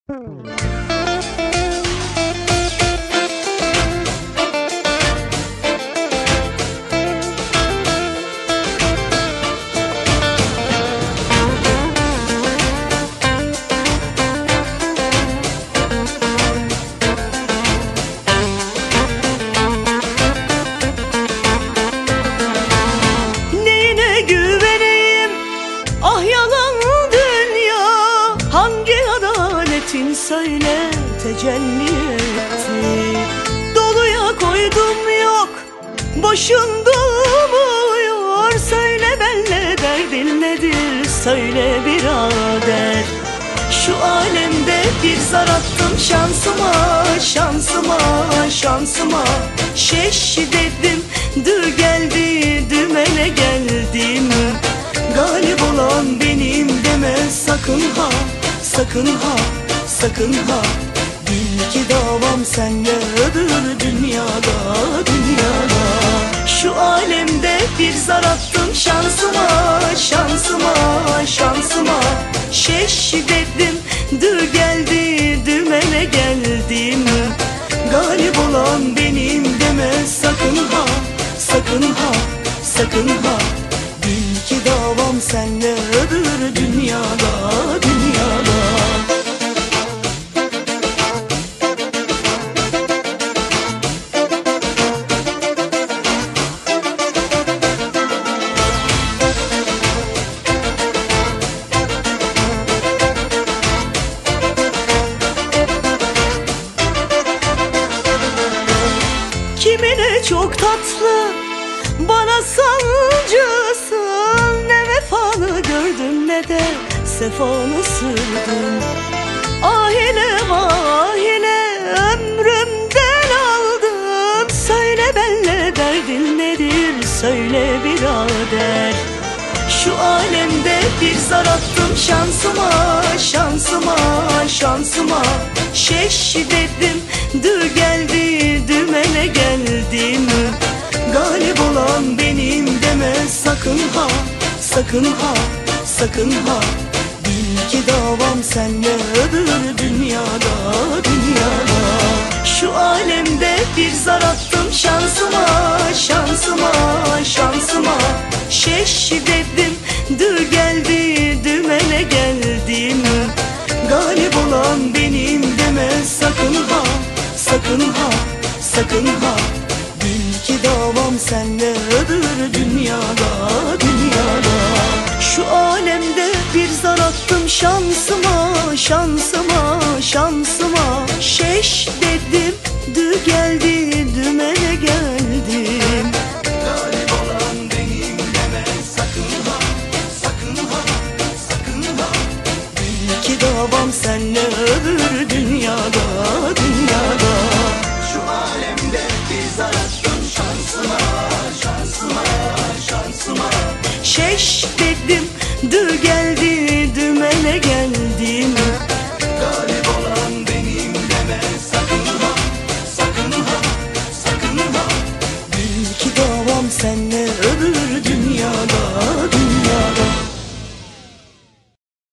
Neyine güveneyim? Ah yalan dünya, hangi adaletin söyle tecelli etti? Doluya koydum yok, boşun dolmuyor. Söyle benle derdin nedir, söyle birader. Şu alemde bir zar attım şansıma, şansıma, şansıma. Şeş dedim, dü geldi, dümene geldim. Galip olan benim deme sakın ha, sakın ha, sakın ha. Bil ki davam senle öbür dünyada, dünyada. Şu alemde bir zar attım şansıma, şansıma, şansıma. Şeş dedim, dü geldi, dümene geldim. Galip olan benim deme sakın ha, sakın ha, sakın ha. Bil ki davam senle öbür dünyada, dünyada. Kimine çok tatlı, bana sancısın. Ne vefanı gördüm ne de sefanı sürdüm. Ahine vahine ömrümden aldın. Söyle benle derdin nedir, söyle birader. Şu alemde bir zar attım şansıma, şansıma, şansıma. Şeş dedim, dü geldi, dümene geldim. Galip olan benim deme sakın ha, sakın ha, sakın ha. Bil ki davam senle öbür dünyada, dünyada. Şu alemde bir zar attım şansıma, şansıma, şansıma. Şeş dedim, dü geldi, dümene geldim. Galip olan benim deme sakın ha, sakın ha, sakın ha. Bil ki davam senle öbür dünyada, dünyada. Şu alemde bir zar attım şansıma, şansıma, şansıma. Şeş dedim, dü geldi, dümene geldim. Galip olan benim deme sakın ha, sakın ha, sakın ha. Bil ki davam senle öbür dünyada.